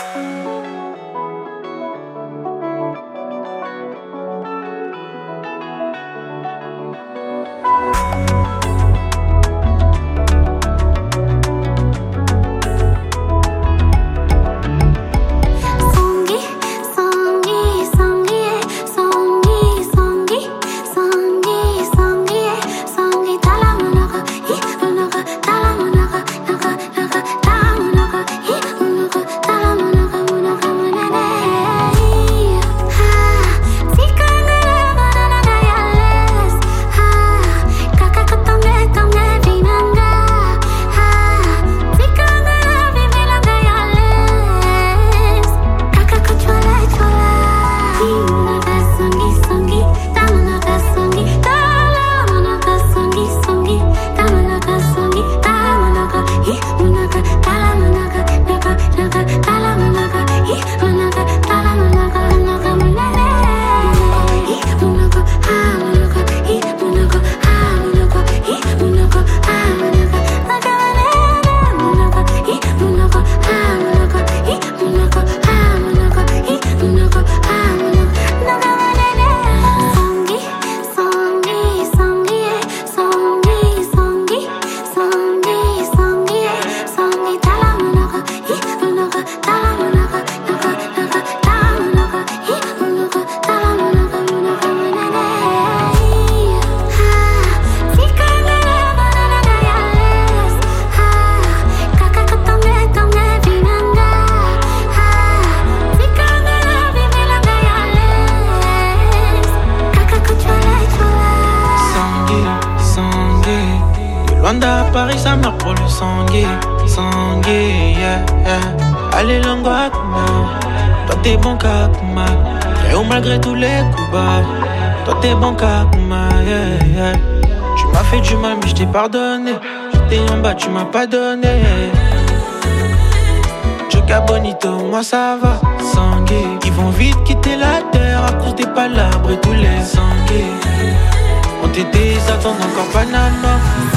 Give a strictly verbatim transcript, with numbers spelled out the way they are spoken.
Luanda, Paris, ça marque pour le sangué, sangué, yeah, yeah. Allez, Languacuma, toi t'es bon Kakuma. Réo malgré tous les coups bas, toi t'es bon Kakuma, yeah, yeah. Tu m'as fait du mal, mais je t'ai pardonné. J'étais en bas, tu m'as pas donné. Joga Bonito, moi ça va, sangué. Ils vont vite quitter la terre à cause des palabres et tous les sangués. On t'était, ils attendent encore banana.